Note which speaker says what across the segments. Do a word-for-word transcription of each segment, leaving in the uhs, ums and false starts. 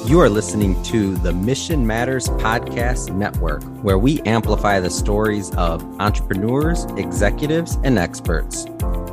Speaker 1: You are listening to the Mission Matters Podcast Network, where we amplify the stories of entrepreneurs, executives, and experts.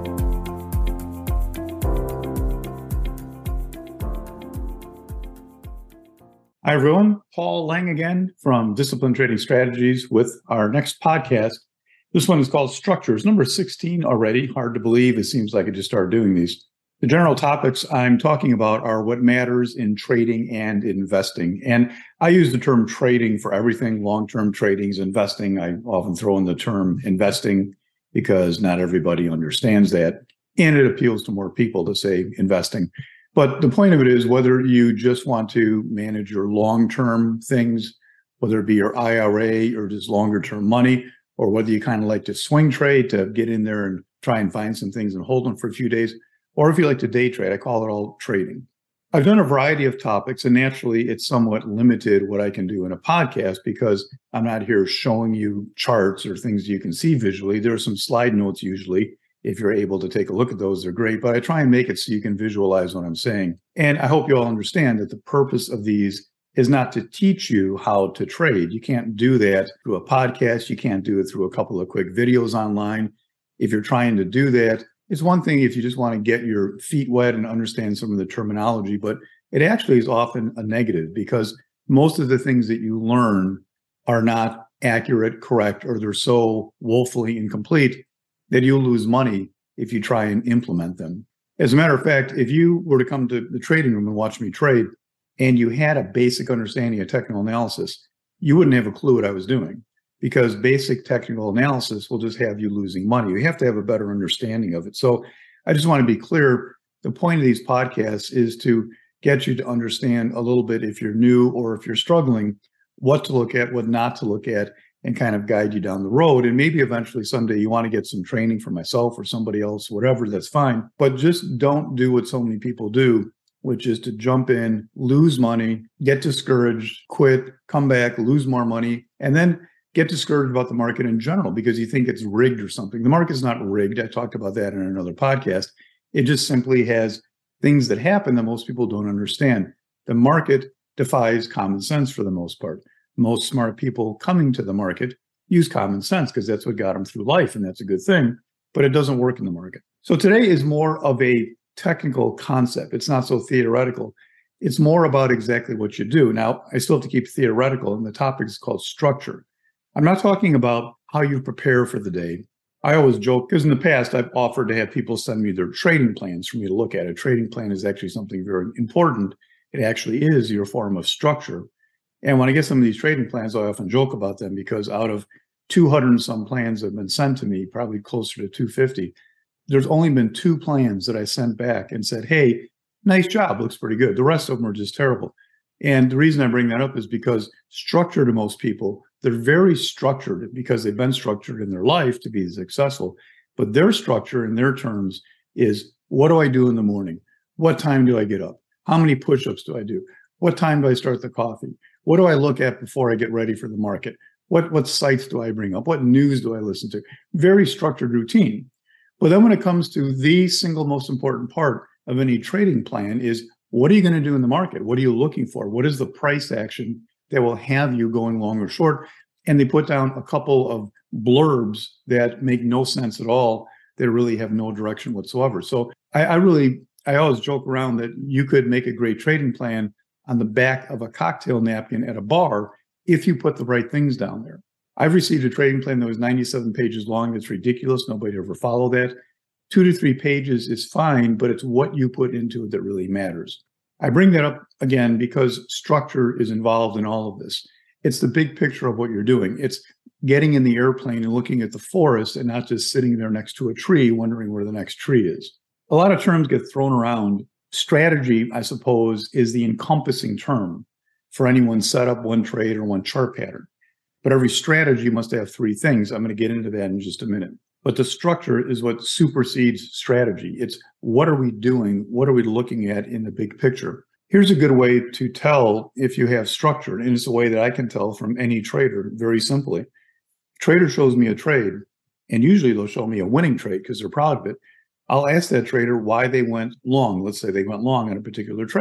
Speaker 2: Hi, everyone. Paul Lang again from Disciplined Trading Strategies with our next podcast. This one is called Structures, number sixteen already. Hard to believe. It seems like I just started doing these. The general topics I'm talking about are what matters in trading and investing. And I use the term trading for everything. Long-term trading is investing. I often throw in the term investing because not everybody understands that. And it appeals to more people to say investing. But the point of it is whether you just want to manage your long-term things, whether it be your I R A or just longer-term money, or whether you kind of like to swing trade to get in there and try and find some things and hold them for a few days, or if you like to day trade, I call it all trading. I've done a variety of topics, and naturally it's somewhat limited what I can do in a podcast because I'm not here showing you charts or things you can see visually. There are some slide notes usually. If you're able to take a look at those, they're great, but I try and make it so you can visualize what I'm saying. And I hope you all understand that the purpose of these is not to teach you how to trade. You can't do that through a podcast. You can't do it through a couple of quick videos online. If you're trying to do that, it's one thing if you just want to get your feet wet and understand some of the terminology, but it actually is often a negative because most of the things that you learn are not accurate, correct, or they're so woefully incomplete that you'll lose money if you try and implement them. As a matter of fact, if you were to come to the trading room and watch me trade and you had a basic understanding of technical analysis, you wouldn't have a clue what I was doing because basic technical analysis will just have you losing money. You have to have a better understanding of it. So I just want to be clear. The point of these podcasts is to get you to understand a little bit, if you're new or if you're struggling, what to look at, what not to look at, and kind of guide you down the road. And maybe eventually someday you want to get some training from myself or somebody else, whatever, that's fine. But just don't do what so many people do, which is to jump in, lose money, get discouraged, quit, come back, lose more money, and then get discouraged about the market in general because you think it's rigged or something. The market's not rigged. I talked about that in another podcast. It just simply has things that happen that most people don't understand. The market defies common sense for the most part. Most smart people coming to the market use common sense because that's what got them through life, and that's a good thing, but it doesn't work in the market. So today is more of a technical concept. It's not so theoretical. It's more about exactly what you do. Now, I still have to keep theoretical, and the topic is called structure. I'm not talking about how you prepare for the day. I always joke, because in the past, I've offered to have people send me their trading plans for me to look at. A trading plan is actually something very important. It actually is your form of structure. And when I get some of these trading plans, I often joke about them because out of two hundred and some plans that have been sent to me, probably closer to two hundred fifty, there's only been two plans that I sent back and said, hey, nice job, looks pretty good. The rest of them are just terrible. And the reason I bring that up is because structure to most people, they're very structured because they've been structured in their life to be successful. But their structure in their terms is, what do I do in the morning? What time do I get up? How many push-ups do I do? What time do I start the coffee? What do I look at before I get ready for the market? What, what sites do I bring up? What news do I listen to? Very structured routine. But then when it comes to the single most important part of any trading plan is, what are you going to do in the market? What are you looking for? What is the price action that will have you going long or short? And they put down a couple of blurbs that make no sense at all. They really have no direction whatsoever. So I, I really, I always joke around that you could make a great trading plan on the back of a cocktail napkin at a bar if you put the right things down there. I've received a trading plan that was ninety-seven pages long. That's ridiculous. Nobody ever followed that. Two to three pages is fine, but it's what you put into it that really matters. I bring that up again because structure is involved in all of this. It's the big picture of what you're doing. It's getting in the airplane and looking at the forest and not just sitting there next to a tree wondering where the next tree is. A lot of terms get thrown around. Strategy, I suppose, is the encompassing term for any one setup, one trade, or one chart pattern. But every strategy must have three things. I'm going to get into that in just a minute. But the structure is what supersedes strategy. It's what are we doing? What are we looking at in the big picture? Here's a good way to tell if you have structure, and it's a way that I can tell from any trader very simply. Trader shows me a trade, and usually they'll show me a winning trade because they're proud of it. I'll ask that trader why they went long. Let's say they went long on a particular trade.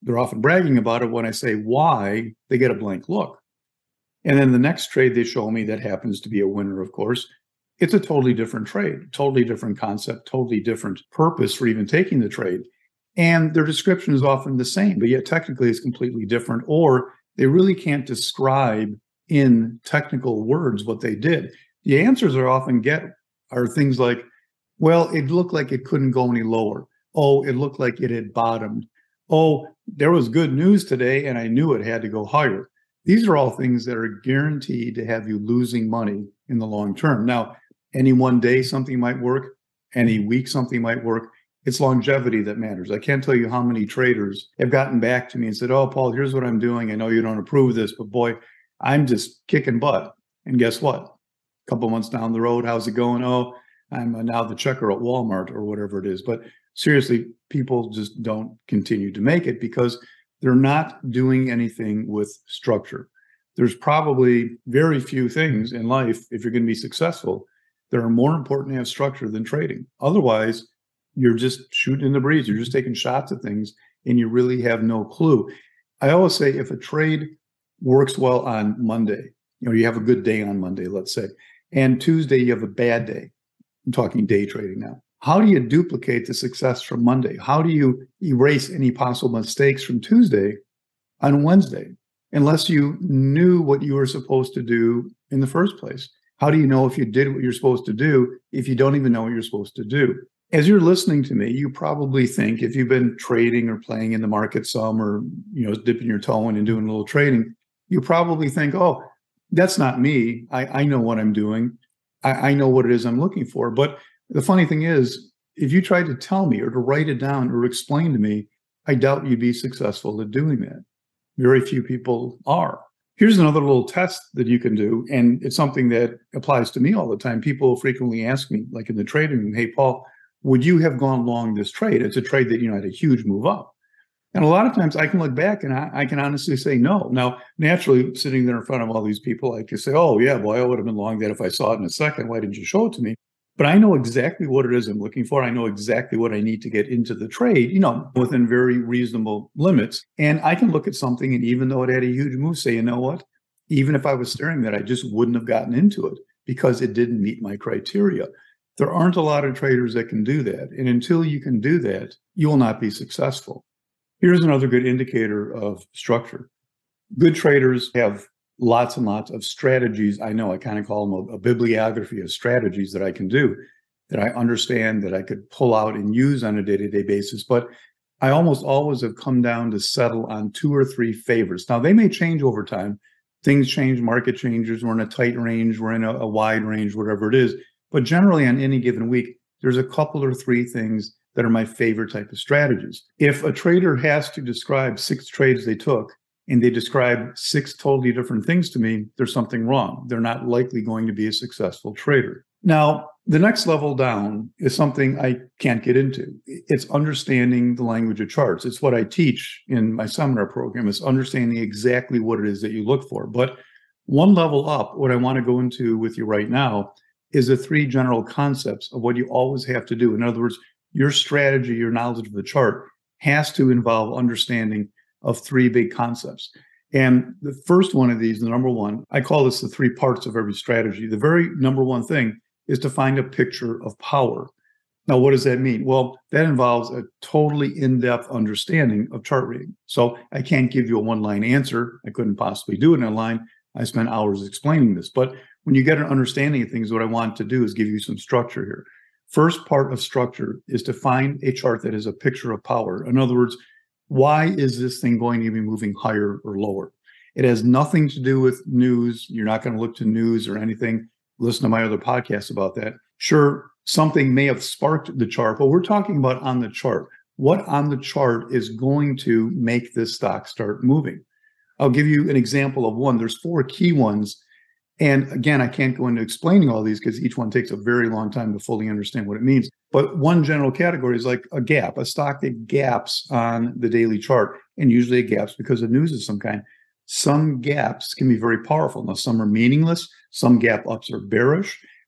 Speaker 2: they're often bragging about it. When I say why, they get a blank look. And then the next trade they show me that happens to be a winner, of course, it's a totally different trade, totally different concept, totally different purpose for even taking the trade. And their description is often the same, but yet technically it's completely different, or they really can't describe in technical words what they did. The answers I often get are things like, well, it looked like it couldn't go any lower. Oh, it looked like it had bottomed. Oh, there was good news today and I knew it had to go higher. These are all things that are guaranteed to have you losing money in the long term. Now, any one day something might work, any week something might work. It's longevity that matters. I can't tell you how many traders have gotten back to me and said, oh, Paul, here's what I'm doing. I know you don't approve of this, but boy, I'm just kicking butt. And guess what? A couple months down the road, how's it going? Oh, I'm now the checker at Walmart or whatever it is. But seriously, people just don't continue to make it because they're not doing anything with structure. There's probably very few things in life, if you're going to be successful, that are more important to have structure than trading. Otherwise, you're just shooting in the breeze. You're just taking shots at things and you really have no clue. I always say if a trade works well on Monday, you know, you have a good day on Monday, let's say, and Tuesday you have a bad day. I'm talking day trading now. How do you duplicate the success from Monday? How do you erase any possible mistakes from Tuesday on Wednesday? Unless you knew what you were supposed to do in the first place. How do you know if you did what you're supposed to do if you don't even know what you're supposed to do? As you're listening to me, you probably think, if you've been trading or playing in the market some, or you know, dipping your toe in and doing a little trading, you probably think, oh, that's not me. I, I know what I'm doing. I, I know what it is I'm looking for. But the funny thing is, if you tried to tell me or to write it down or explain to me, I doubt you'd be successful at doing that. Very few people are. Here's another little test that you can do, and it's something that applies to me all the time. People frequently ask me, like in the trading room, hey, Paul, would you have gone long this trade? It's a trade that, you know, had a huge move up. And a lot of times I can look back and I, I can honestly say no. Now, naturally, sitting there in front of all these people, I can say, oh, yeah, boy, I would have been long that if I saw it in a second. Why didn't you show it to me? But I know exactly what it is I'm looking for. I know exactly what I need to get into the trade, you know, within very reasonable limits. And I can look at something, and even though it had a huge move, say, you know what? Even if I was staring at it, I just wouldn't have gotten into it because it didn't meet my criteria. There aren't a lot of traders that can do that. And until you can do that, you will not be successful. Here's another good indicator of structure. Good traders have lots and lots of strategies. I know I kind of call them a, a bibliography of strategies that I can do, that I understand, that I could pull out and use on a day-to-day basis. But I almost always have come down to settle on two or three favorites. Now, they may change over time. Things change, market changes. We're in a tight range. We're in a, a wide range, whatever it is. But generally on any given week, there's a couple or three things that are my favorite type of strategies. If a trader has to describe six trades they took and they describe six totally different things to me, there's something wrong. They're not likely going to be a successful trader. Now, the next level down is something I can't get into. It's understanding the language of charts. It's what I teach in my seminar program. It's understanding exactly what it is that you look for. But one level up, what I want to go into with you right now is the three general concepts of what you always have to do. In other words, your strategy, your knowledge of the chart has to involve understanding of three big concepts. And the first one of these, the number one, I call this the three parts of every strategy. The very number one thing is to find a picture of power. Now, what does that mean? Well, that involves a totally in-depth understanding of chart reading. So I can't give you a one-line answer. I couldn't possibly do it in a line. I spent hours explaining this. But when you get an understanding of things, what I want to do is give you some structure here. First part of structure is to find a chart that is a picture of power. In other words, why is this thing going to be moving higher or lower? It has nothing to do with news. You're not going to look to news or anything. Listen to my other podcasts about that. Sure, something may have sparked the chart, but we're talking about on the chart. What on the chart is going to make this stock start moving? I'll give you an example of one. There's four key ones. And again, I can't go into explaining all these because each one takes a very long time to fully understand what it means. But one general category is like a gap, a stock that gaps on the daily chart. And usually it gaps because of news of some kind. Some gaps can be very powerful. Now, some are meaningless. Some gap ups are bearish.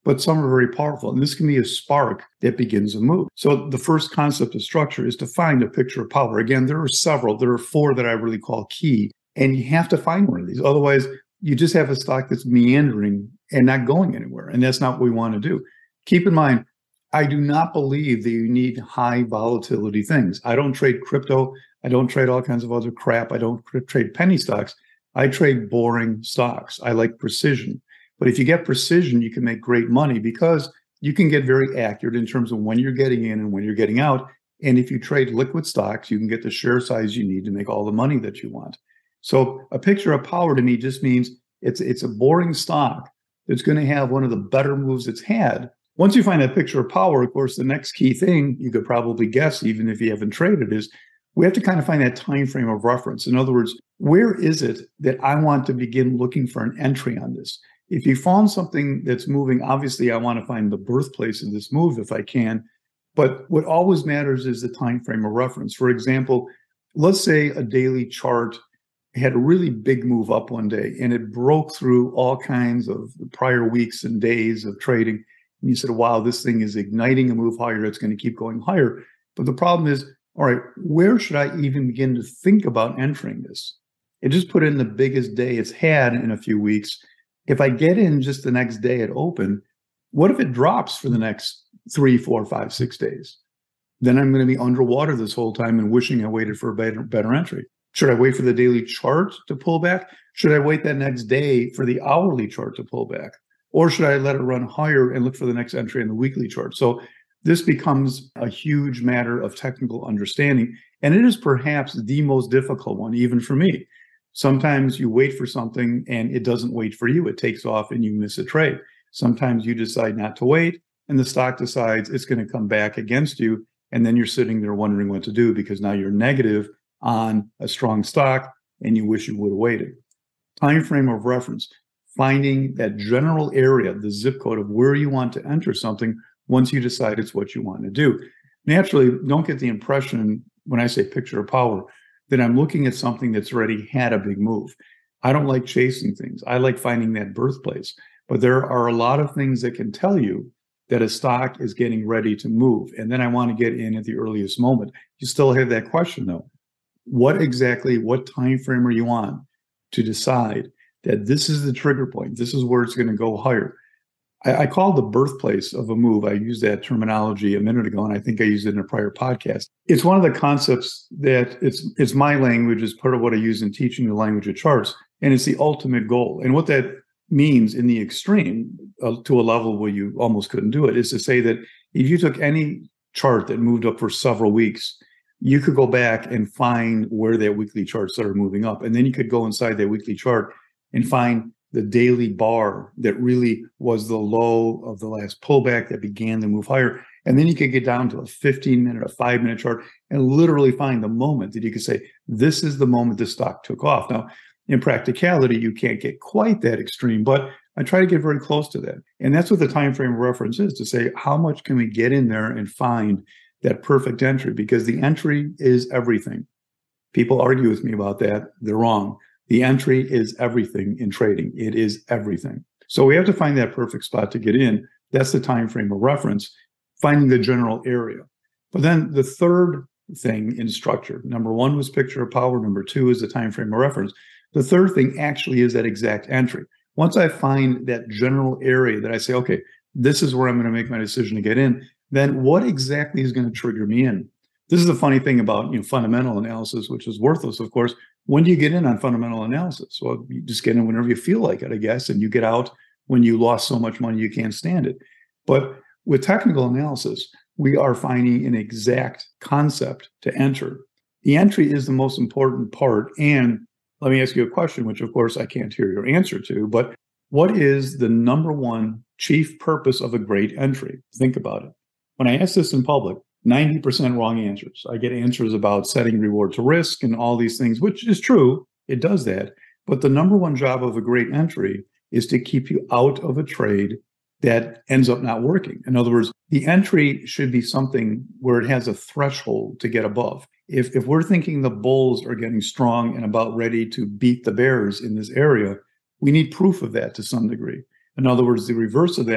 Speaker 2: but some are very powerful. And this can be a spark that begins a move. So the first concept of structure is to find a picture of power. Again, there are several. There are four that I really call key. And you have to find one of these. Otherwise, you just have a stock that's meandering and not going anywhere. And that's not what we want to do. Keep in mind, I do not believe that you need high volatility things. I don't trade crypto. I don't trade all kinds of other crap. I don't trade penny stocks. I trade boring stocks. I like precision. But if you get precision, you can make great money because you can get very accurate in terms of when you're getting in and when you're getting out. And if you trade liquid stocks, you can get the share size you need to make all the money that you want. So a picture of power to me just means it's it's a boring stock that's going to have one of the better moves it's had. Once you find that picture of power, of course, the next key thing you could probably guess, even if you haven't traded, is we have to kind of find that time frame of reference. In other words, where is it that I want to begin looking for an entry on this? If you found something that's moving, obviously I want to find the birthplace of this move if I can. But what always matters is the time frame of reference. For example, let's say a daily chart had a really big move up one day and it broke through all kinds of prior weeks and days of trading. And you said, wow, this thing is igniting a move higher. It's going to keep going higher. But the problem is, all right, where should I even begin to think about entering this? It just put in the biggest day it's had in a few weeks. If I get in just the next day at open, what if it drops for the next three, four, five, six days? Then I'm going to be underwater this whole time and wishing I waited for a better, better entry. Should I wait for the daily chart to pull back? Should I wait that next day for the hourly chart to pull back? Or should I let it run higher and look for the next entry in the weekly chart? So this becomes a huge matter of technical understanding. And it is perhaps the most difficult one, even for me. Sometimes you wait for something and it doesn't wait for you. It takes off and you miss a trade. Sometimes you decide not to wait and the stock decides it's going to come back against you. And then you're sitting there wondering what to do because now you're negative on a strong stock and you wish you would have waited. Time frame of reference, finding that general area, the zip code of where you want to enter something once you decide it's what you want to do. Naturally, don't get the impression when I say picture of power that I'm looking at something that's already had a big move. I don't like chasing things. I like finding that birthplace. But there are a lot of things that can tell you that a stock is getting ready to move. And then I want to get in at the earliest moment. You still have that question though. What exactly, what time frame are you on to decide that this is the trigger point? This is where it's going to go higher. I, I call the birthplace of a move. I used that terminology a minute ago, and I think I used it in a prior podcast. It's one of the concepts that it's it's my language, is part of what I use in teaching the language of charts, and it's the ultimate goal. And what that means in the extreme, uh, to a level where you almost couldn't do it, is to say that if you took any chart that moved up for several weeks, you could go back and find where that weekly chart started moving up. And then you could go inside that weekly chart and find the daily bar that really was the low of the last pullback that began to move higher. And then you could get down to a fifteen minute, a five minute chart and literally find the moment that you could say, this is the moment the stock took off. Now, in practicality, you can't get quite that extreme, but I try to get very close to that. And that's what the time frame reference is, to say, how much can we get in there and find that perfect entry? Because the entry is everything. People argue with me about that. They're wrong. The entry is everything in trading. It is everything. So we have to find that perfect spot to get in. That's the time frame of reference, finding the general area. But then the third thing in structure, number one was picture of power. Number two is the time frame of reference. The third thing actually is that exact entry. Once I find that general area that I say, okay, this is where I'm going to make my decision to get in, then what exactly is going to trigger me in? This is the funny thing about, you know, fundamental analysis, which is worthless, of course. When do you get in on fundamental analysis? Well, you just get in whenever you feel like it, I guess, and you get out when you lost so much money you can't stand it. But with technical analysis, we are finding an exact concept to enter. The entry is the most important part. And let me ask you a question, which of course I can't hear your answer to, but what is the number one chief purpose of a great entry? Think about it. When I ask this in public, ninety percent wrong answers. I get answers about setting reward to risk and all these things, which is true. It does that. But the number one job of a great entry is to keep you out of a trade that ends up not working. In other words, the entry should be something where it has a threshold to get above. If, if we're thinking the bulls are getting strong and about ready to beat the bears in this area, we need proof of that to some degree. In other words, the reverse of that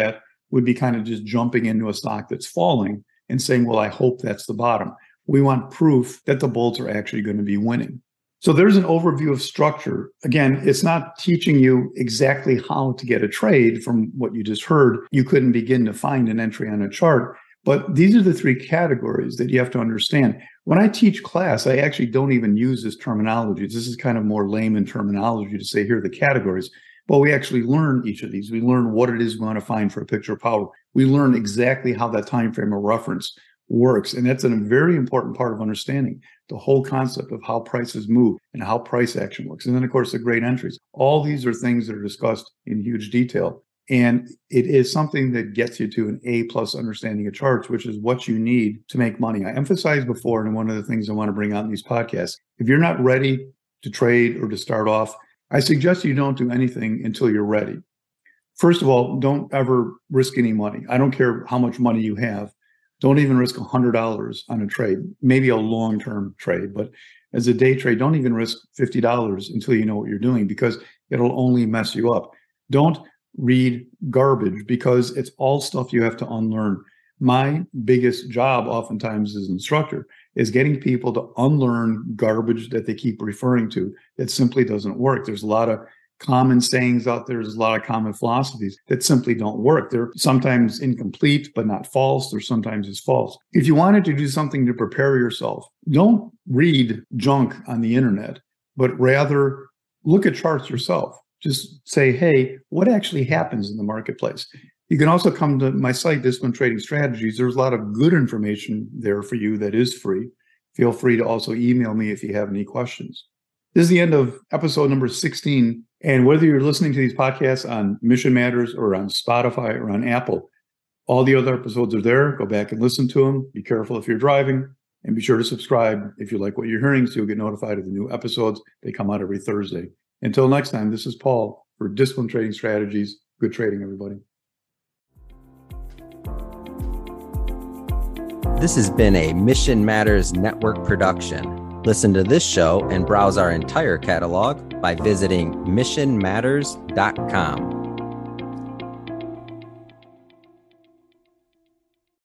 Speaker 2: would be kind of just jumping into a stock that's falling and saying, well, I hope that's the bottom. We want proof that the bulls are actually going to be winning. So there's an overview of structure. Again, it's not teaching you exactly how to get a trade from what you just heard. You couldn't begin to find an entry on a chart. But these are the three categories that you have to understand. When I teach class, I actually don't even use this terminology. This is kind of more layman terminology to say, here are the categories. But we actually learn each of these. We learn what it is we want to find for a picture of power. We learn exactly how that time frame of reference works. And that's a very important part of understanding the whole concept of how prices move and how price action works. And then, of course, the great entries. All these are things that are discussed in huge detail. And it is something that gets you to an A plus understanding of charts, which is what you need to make money. I emphasized before, and one of the things I want to bring out in these podcasts, if you're not ready to trade or to start off, I suggest you don't do anything until you're ready. First of all, don't ever risk any money. I don't care how much money you have. Don't even risk one hundred dollars on a trade, maybe a long-term trade. But as a day trade, don't even risk fifty dollars until you know what you're doing, because it'll only mess you up. Don't read garbage, because it's all stuff you have to unlearn. My biggest job oftentimes as an instructor is getting people to unlearn garbage that they keep referring to that simply doesn't work. There's a lot of common sayings out there. There's a lot of common philosophies that simply don't work. They're sometimes incomplete, but not false. They're sometimes is false. If you wanted to do something to prepare yourself, don't read junk on the internet, but rather look at charts yourself. Just say, hey, what actually happens in the marketplace? You can also come to my site, Disciplined Trading Strategies. There's a lot of good information there for you that is free. Feel free to also email me if you have any questions. This is the end of episode number sixteen. And whether you're listening to these podcasts on Mission Matters or on Spotify or on Apple, all the other episodes are there. Go back and listen to them. Be careful if you're driving, and be sure to subscribe if you like what you're hearing, so you'll get notified of the new episodes. They come out every Thursday. Until next time, this is Paul for Disciplined Trading Strategies. Good trading, everybody.
Speaker 1: This has been a Mission Matters Network production. Listen to this show and browse our entire catalog by visiting mission matters dot com.